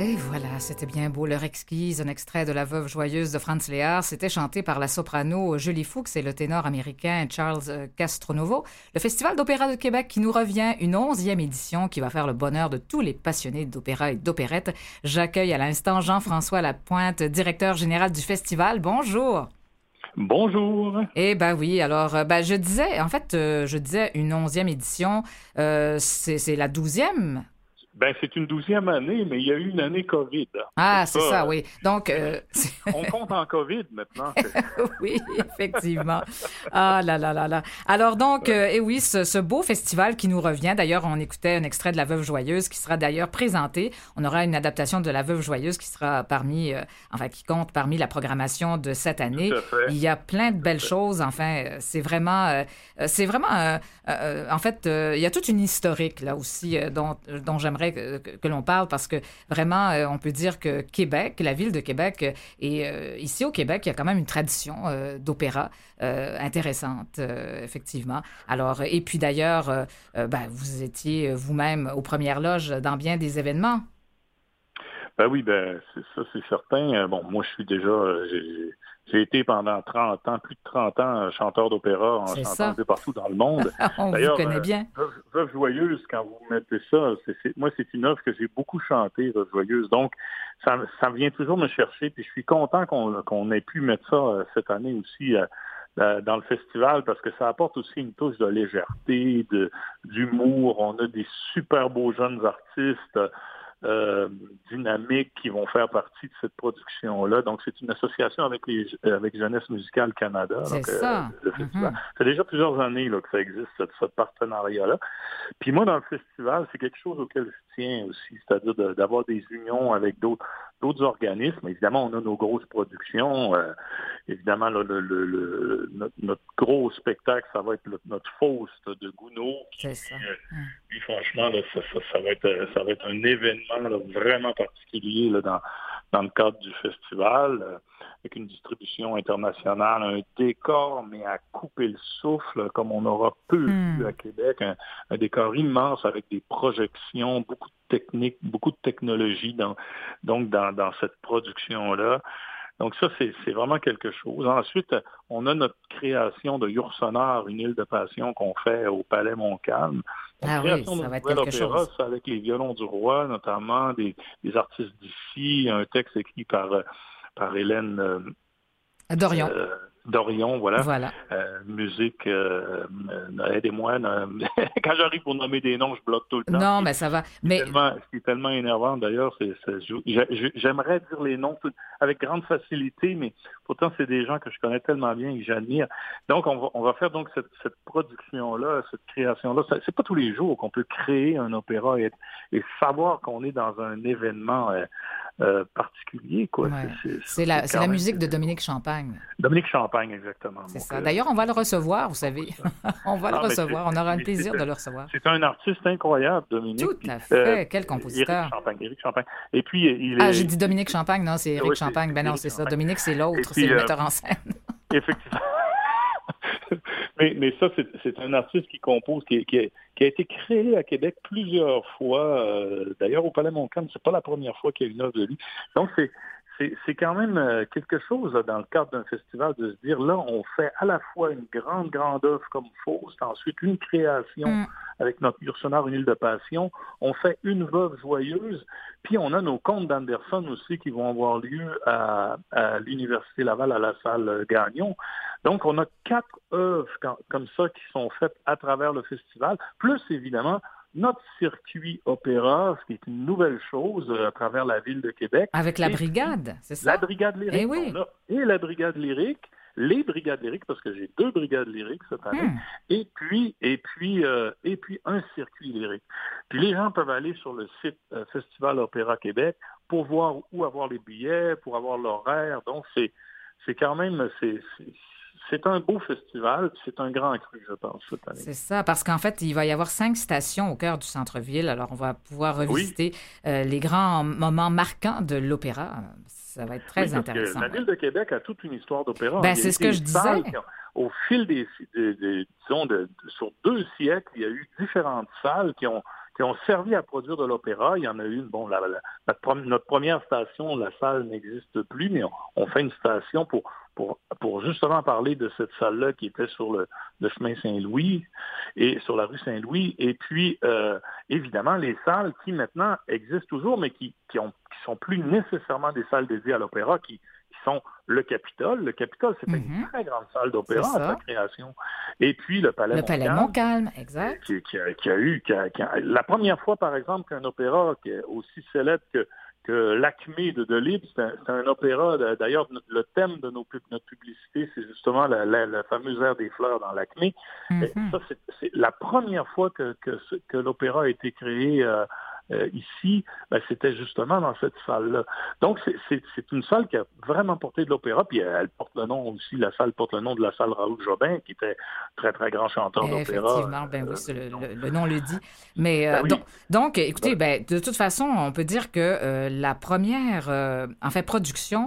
Et voilà, c'était bien beau, l'heure exquise, un extrait de La Veuve joyeuse de Franz Lehár. C'était chanté par la soprano Julie Fuchs et le ténor américain Charles Castronovo. Le Festival d'opéra de Québec qui nous revient, une 11e édition qui va faire le bonheur de tous les passionnés d'opéra et d'opérette. J'accueille à l'instant Jean-François Lapointe, directeur général du festival. Bonjour. Bonjour. Eh ben oui, alors je disais une 11e édition, c'est la 12e. Ben, c'est une 12e année, mais il y a eu une année COVID. Ah, c'est ça, oui. Donc, on compte en COVID maintenant. Oui, effectivement. Ah là là là là. Alors donc, et oui, ce beau festival qui nous revient. D'ailleurs, on écoutait un extrait de La Veuve joyeuse qui sera d'ailleurs présenté. On aura une adaptation de La Veuve joyeuse qui sera qui compte parmi la programmation de cette année. Tout à fait. Il y a plein de belles choses. Enfin, c'est vraiment, en fait, il y a toute une historique là aussi dont j'aimerais que l'on parle parce que vraiment, on peut dire que Québec, la ville de Québec, et ici au Québec, il y a quand même une tradition d'opéra intéressante, effectivement. Alors, et puis d'ailleurs, vous étiez vous-même aux premières loges dans bien des événements. Ben oui, c'est certain. Bon, moi, je suis déjà... J'ai été pendant 30 ans, plus de 30 ans, chanteur d'opéra en chantant un peu partout dans le monde. On vous connaît bien. Veuve joyeuse, quand vous mettez ça, moi, c'est une œuvre que j'ai beaucoup chantée, Veuve joyeuse. Donc, ça vient toujours me chercher. Puis je suis content qu'on ait pu mettre ça cette année aussi dans le festival parce que ça apporte aussi une touche de légèreté, d'humour. On a des super beaux jeunes artistes dynamiques qui vont faire partie de cette production-là. Donc, c'est une association avec Jeunesse musicale Canada. C'est ça. Le festival. Ça fait déjà plusieurs années là, que ça existe, ce partenariat-là. Puis moi, dans le festival, c'est quelque chose auquel je tiens aussi, c'est-à-dire d'avoir des unions avec d'autres organismes. Évidemment, on a nos grosses productions. Évidemment, là, notre gros spectacle, ça va être notre Faust de Gounod. C'est ça. Puis franchement, là, ça va être un événement là, vraiment particulier là, dans le cadre du festival, avec une distribution internationale, un décor, mais à couper le souffle, comme on aura peu vu à Québec, un décor immense avec des projections, beaucoup de techniques, beaucoup de technologie dans cette production-là. Donc ça, c'est vraiment quelque chose. Ensuite, on a notre création de Yourcenar, une île de passion qu'on fait au Palais Montcalm. Oui, ça va être quelque chose. Avec les violons du roi, notamment des artistes d'ici, un texte écrit par Hélène Dorion, voilà. Musique, aidez-moi. Quand j'arrive pour nommer des noms, je bloque tout le temps. Non, mais ça va. Ce qui est tellement énervant, d'ailleurs, j'aimerais dire les noms avec grande facilité, mais pourtant, c'est des gens que je connais tellement bien et que j'admire. Donc, on va faire donc cette production-là, cette création-là. C'est pas tous les jours qu'on peut créer un opéra et savoir qu'on est dans un événement particulier, quoi. Ouais. C'est la musique de Dominique Champagne. Dominique Champagne, exactement. C'est ça. D'ailleurs, on va le recevoir, vous savez. On va le recevoir. On aura le plaisir de le recevoir. C'est un artiste incroyable, Dominique. Tout à fait. Quel compositeur. Éric Champagne. Et puis, j'ai dit Dominique Champagne. Non, c'est Éric Champagne. Ben non, c'est ça. Dominique, c'est l'autre. C'est le metteur en scène. Effectivement. Mais ça, c'est un artiste qui compose, qui a été créé à Québec plusieurs fois. D'ailleurs, au Palais Montcalm, c'est pas la première fois qu'il y a une œuvre de lui. Donc, c'est quand même quelque chose là, dans le cadre d'un festival de se dire, là, on fait à la fois une grande œuvre comme Faust, ensuite une création avec notre Yourcenar, une île de passion, on fait une Veuve joyeuse, puis on a nos contes d'Anderson aussi qui vont avoir lieu à l'Université Laval, à la salle Gagnon. Donc, on a 4 œuvres comme ça qui sont faites à travers le festival, plus évidemment notre circuit opéra, ce qui est une nouvelle chose à travers la ville de Québec. Avec la brigade, c'est ça? La brigade lyrique. Oui. Et la brigade lyrique, les brigades lyriques, parce que j'ai 2 brigades lyriques cette année, et puis un circuit lyrique. Puis les gens peuvent aller sur le site Festival Opéra Québec pour voir où avoir les billets, pour avoir l'horaire. Donc, c'est quand même... C'est un beau festival, c'est un grand cru, je pense, cette année. C'est ça, parce qu'en fait, il va y avoir 5 stations au cœur du centre-ville. Alors, on va pouvoir revisiter les grands moments marquants de l'opéra. Ça va être très intéressant. La ville de Québec a toute une histoire d'opéra. C'est ce que je disais. Au fil sur 2 siècles, il y a eu différentes salles qui ont qui ont servi à produire de l'opéra. Il y en a une, bon, notre première station, la salle n'existe plus, mais on fait une station pour justement parler de cette salle-là qui était sur le chemin Saint-Louis et sur la rue Saint-Louis. Et puis, évidemment, les salles qui maintenant existent toujours, mais qui sont plus nécessairement des salles dédiées à l'opéra, qui sont le Capitole. Le Capitole, c'était une très grande salle d'opéra à sa création. Et puis le Palais Montcalm. Le Palais Montcalm, exact. La première fois, par exemple, qu'un opéra qui est aussi célèbre que l'Acmé de Delibes, c'est un opéra, d'ailleurs, le thème de notre publicité, c'est justement la fameuse aire des fleurs dans l'Acmé. Ça, c'est la première fois que l'opéra a été créé ici, c'était justement dans cette salle-là. Donc, c'est une salle qui a vraiment porté de l'opéra, puis elle porte le nom aussi, la salle porte le nom de la salle Raoul Jobin, qui était très, très grand chanteur d'opéra. Effectivement, oui, le nom le dit. Mais donc, écoutez, de toute façon, on peut dire que la première, production...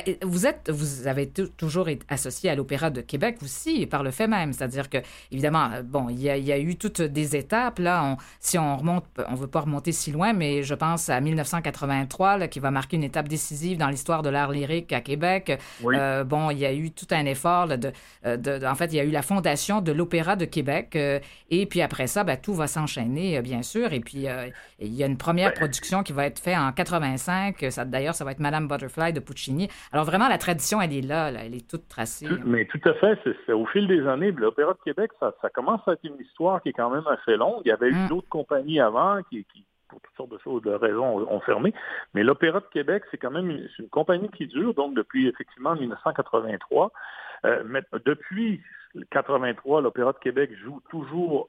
vous avez toujours été associé à l'Opéra de Québec aussi, par le fait même. C'est-à-dire que, évidemment, il y a eu toutes des étapes. Là, si on remonte, on ne veut pas remonter si loin, mais je pense à 1983, là, qui va marquer une étape décisive dans l'histoire de l'art lyrique à Québec. Oui. Il y a eu tout un effort. Là, en fait, il y a eu la fondation de l'Opéra de Québec. Et puis après ça, tout va s'enchaîner, bien sûr. Et puis, il y a une première production qui va être faite en 85. D'ailleurs, ça va être Madame Butterfly de Puccini. Alors vraiment, la tradition, elle est là, elle est toute tracée. Mais tout à fait, c'est au fil des années, l'Opéra de Québec, ça commence à être une histoire qui est quand même assez longue. Il y avait eu d'autres compagnies avant qui pour toutes sortes de choses, de raisons, ont fermé. Mais l'Opéra de Québec, c'est quand même une compagnie qui dure, donc depuis effectivement 1983. Mais depuis 1983, l'Opéra de Québec joue toujours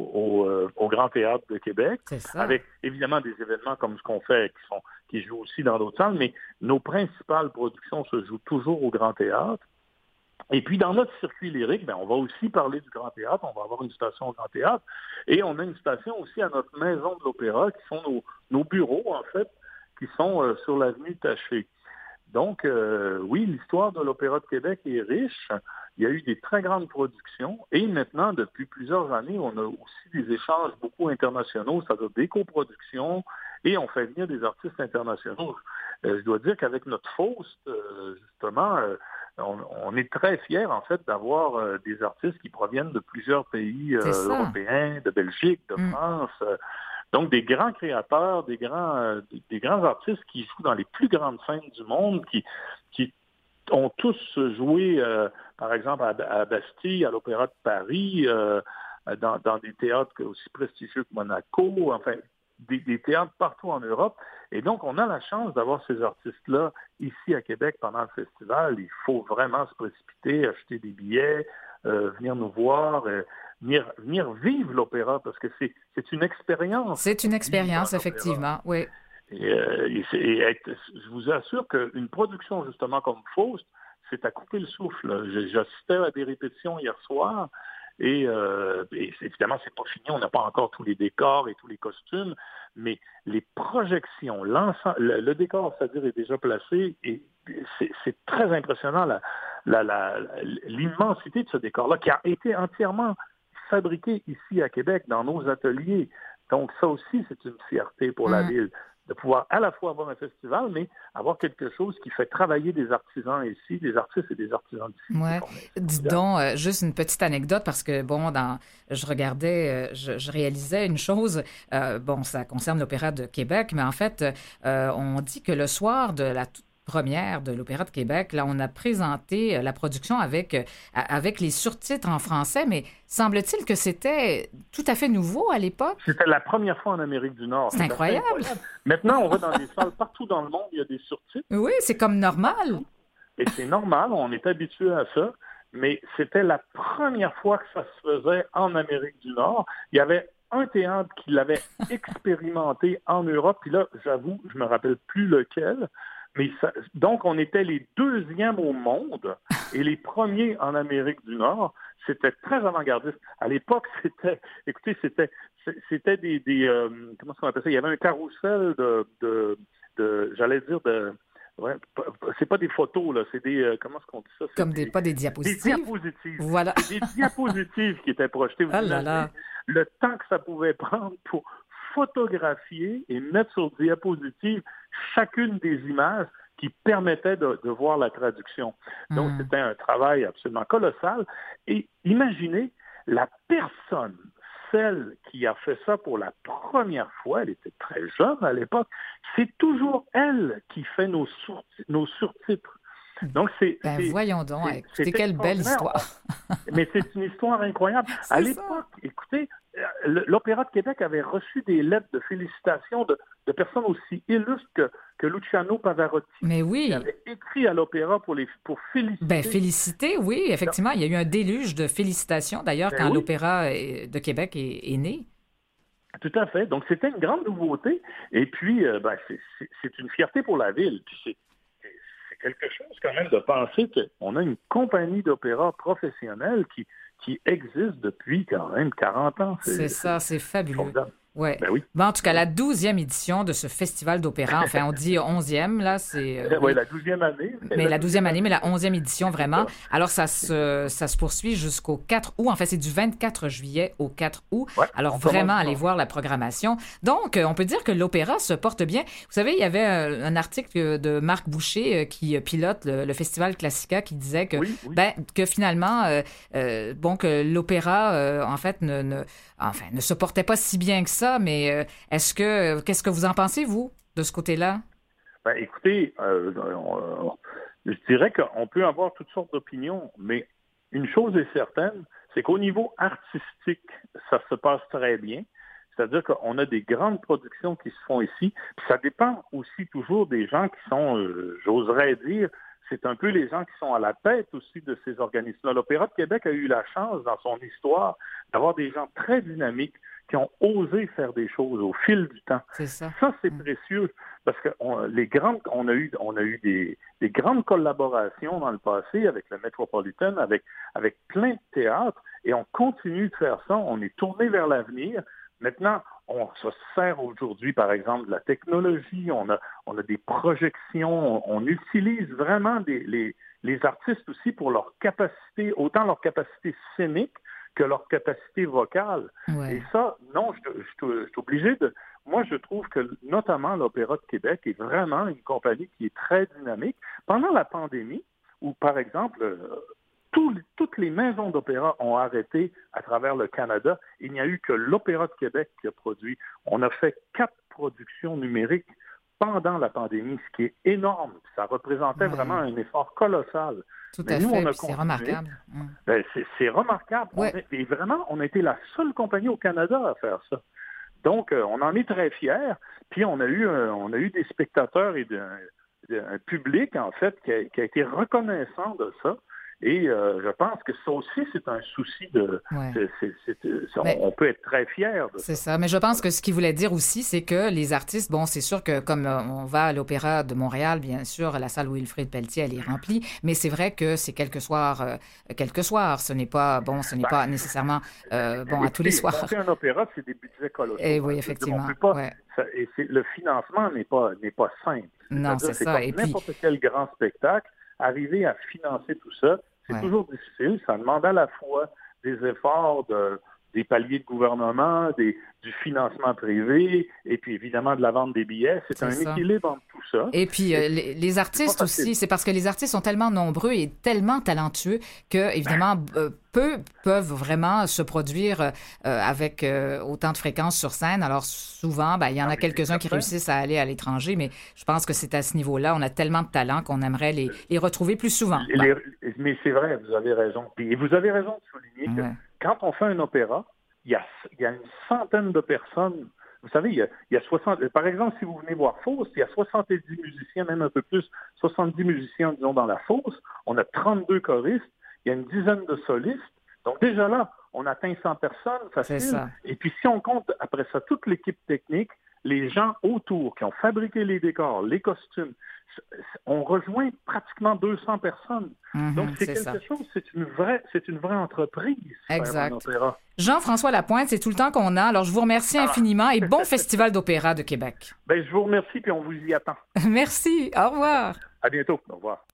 au Grand Théâtre de Québec, avec évidemment des événements comme ce qu'on fait, qui jouent aussi dans d'autres salles, mais nos principales productions se jouent toujours au Grand Théâtre. Et puis, dans notre circuit lyrique, on va aussi parler du Grand Théâtre. On va avoir une station au Grand Théâtre. Et on a une station aussi à notre maison de l'Opéra, qui sont nos bureaux, en fait, qui sont sur l'avenue Taché. Donc, oui, l'histoire de l'Opéra de Québec est riche. Il y a eu des très grandes productions. Et maintenant, depuis plusieurs années, on a aussi des échanges beaucoup internationaux, c'est-à-dire des coproductions, et on fait venir des artistes internationaux. Je dois dire qu'avec notre Faust, justement, on est très fiers, en fait, d'avoir des artistes qui proviennent de plusieurs pays européens, de Belgique, de France. Donc, des grands créateurs, des grands artistes qui jouent dans les plus grandes scènes du monde, qui ont tous joué, par exemple, à Bastille, à l'Opéra de Paris, dans des théâtres aussi prestigieux que Monaco, enfin, des théâtres partout en Europe. Et donc, on a la chance d'avoir ces artistes-là ici à Québec pendant le festival. Il faut vraiment se précipiter, acheter des billets, venir nous voir, venir vivre l'opéra, parce que c'est une expérience. C'est une expérience, effectivement, oui. Je vous assure qu'une production, justement, comme Faust, c'est à couper le souffle. J'assistais à des répétitions hier soir, et évidemment, c'est pas fini, on n'a pas encore tous les décors et tous les costumes, mais les projections, le décor, c'est-à-dire, est déjà placé, et c'est très impressionnant l'immensité de ce décor-là, qui a été entièrement fabriqué ici à Québec, dans nos ateliers. Donc ça aussi, c'est une fierté pour la ville, de pouvoir à la fois avoir un festival, mais avoir quelque chose qui fait travailler des artisans ici, des artistes et des artisans d'ici. Ouais. Dis donc, juste une petite anecdote, parce que, je regardais, je réalisais une chose, ça concerne l'Opéra de Québec, mais en fait, on dit que le soir de la toute première de l'Opéra de Québec, là, on a présenté la production avec les surtitres en français, mais semble-t-il que c'était tout à fait nouveau à l'époque? C'était la première fois en Amérique du Nord. C'est incroyable. Maintenant, on va dans des salles partout dans le monde, il y a des surtitres. Oui, c'est comme normal. Et c'est normal, on est habitué à ça, mais c'était la première fois que ça se faisait en Amérique du Nord. Il y avait un théâtre qui l'avait expérimenté en Europe, puis là, j'avoue, je me rappelle plus lequel. Mais donc, on était les deuxièmes au monde et les premiers en Amérique du Nord. C'était très avant-gardiste. À l'époque, c'était des comment est-ce qu'on appelle ça? Il y avait un carrousel ouais, c'est pas des photos, là, c'est des... comment est-ce qu'on dit ça? Pas des diapositives? Des diapositives. Voilà. Des diapositives qui étaient projetées. Vous imaginez le temps que ça pouvait prendre pour photographier et mettre sur diapositive chacune des images qui permettaient de voir la traduction. Donc, c'était un travail absolument colossal. Et imaginez, la personne, celle qui a fait ça pour la première fois, elle était très jeune à l'époque, c'est toujours elle qui fait nos surtitres. Donc, voyons donc, écoutez, quelle belle histoire. Mais c'est une histoire incroyable. À l'époque, écoutez, l'Opéra de Québec avait reçu des lettres de félicitations de personnes aussi illustres que Luciano Pavarotti. Mais oui. Qui avait écrit à l'opéra pour féliciter. Féliciter, oui, effectivement. Il y a eu un déluge de félicitations, d'ailleurs, quand l'Opéra de Québec est né. Tout à fait. Donc, c'était une grande nouveauté. Et puis, c'est une fierté pour la ville. Puis c'est quelque chose quand même de penser qu'on a une compagnie d'opéra professionnelle qui existe depuis quand même 40 ans. C'est fabuleux. Formidable. Ouais. Ben oui. En tout cas, la 12e édition de ce festival d'opéra, enfin, on dit 11e, là, c'est... oui, la 12e année. Mais la 12e année, mais la 11e édition, vraiment. Alors, ça se poursuit jusqu'au 4 août. En fait, c'est du 24 juillet au 4 août. Ouais, alors, vraiment, allez voir la programmation. Donc, on peut dire que l'opéra se porte bien. Vous savez, il y avait un article de Marc Boucher qui pilote le Festival Classica qui disait que, que finalement, que l'opéra, en fait, ne se portait pas si bien que ça. Mais qu'est-ce que vous en pensez, vous, de ce côté-là? Écoutez, je dirais qu'on peut avoir toutes sortes d'opinions, mais une chose est certaine, c'est qu'au niveau artistique, ça se passe très bien. C'est-à-dire qu'on a des grandes productions qui se font ici. Puis ça dépend aussi toujours des gens qui sont, j'oserais dire, c'est un peu les gens qui sont à la tête aussi de ces organismes-là. L'Opéra de Québec a eu la chance, dans son histoire, d'avoir des gens très dynamiques qui ont osé faire des choses au fil du temps. C'est ça. Ça, c'est précieux parce que on a eu des grandes collaborations dans le passé avec le Metropolitan, avec plein de théâtres, et on continue de faire ça. On est tourné vers l'avenir. Maintenant, on se sert aujourd'hui, par exemple, de la technologie, on a des projections, on utilise vraiment les artistes aussi pour leur capacité, autant leur capacité scénique que leur capacité vocale. Ouais. Et ça, non, je suis obligé de... Moi, je trouve que, notamment, l'Opéra de Québec est vraiment une compagnie qui est très dynamique. Pendant la pandémie, où, par exemple... toutes les maisons d'opéra ont arrêté à travers le Canada. Il n'y a eu que l'Opéra de Québec qui a produit. On a fait 4 productions numériques pendant la pandémie, ce qui est énorme. Ça représentait vraiment un effort colossal. Tout à fait, c'est remarquable. C'est remarquable. Ouais. Et vraiment, on a été la seule compagnie au Canada à faire ça. Donc, on en est très fiers. Puis, on a eu des spectateurs et un public, en fait, qui a été reconnaissant de ça. Et je pense que ça aussi, c'est un souci de... Ouais. On peut être très fiers de ça. C'est ça. Mais je pense que ce qu'il voulait dire aussi, c'est que les artistes, bon, c'est sûr que comme on va à l'Opéra de Montréal, bien sûr, la salle Wilfrid Pelletier, elle est remplie, mais c'est vrai que c'est quelques soirs. Ce n'est pas, pas nécessairement à tous les soirs. Monter un opéra, c'est des budgets colossaux. Et oui, effectivement. Le financement n'est pas simple. Non, c'est ça. Et n'importe quel grand spectacle, arriver à financer tout ça, c'est toujours difficile. Ça demande à la fois des efforts des paliers de gouvernement, du financement privé, et puis évidemment de la vente des billets. C'est un équilibre entre tout ça. Et puis les artistes aussi, c'est parce que les artistes sont tellement nombreux et tellement talentueux que, évidemment, peu peuvent vraiment se produire avec autant de fréquence sur scène. Alors souvent, il y en a quelques-uns qui réussissent à aller à l'étranger, mais je pense que c'est à ce niveau-là. On a tellement de talent qu'on aimerait les retrouver plus souvent. Mais c'est vrai, vous avez raison. Et vous avez raison de souligner que quand on fait un opéra, il y a une centaine de personnes. Vous savez, il y a 60... Par exemple, si vous venez voir Faust, il y a 70 musiciens, même un peu plus, 70 musiciens, disons, dans la fosse. On a 32 choristes. Il y a une dizaine de solistes. Donc déjà là, on atteint 100 personnes, facile. C'est ça. Et puis si on compte après ça toute l'équipe technique, les gens autour qui ont fabriqué les décors, les costumes, on rejoint pratiquement 200 personnes. Donc c'est quelque chose, c'est une vraie entreprise. Exact. Jean-François Lapointe, c'est tout le temps qu'on a. Alors je vous remercie infiniment et bon Festival d'opéra de Québec. Je vous remercie puis on vous y attend. Merci. Au revoir. À bientôt. Au revoir.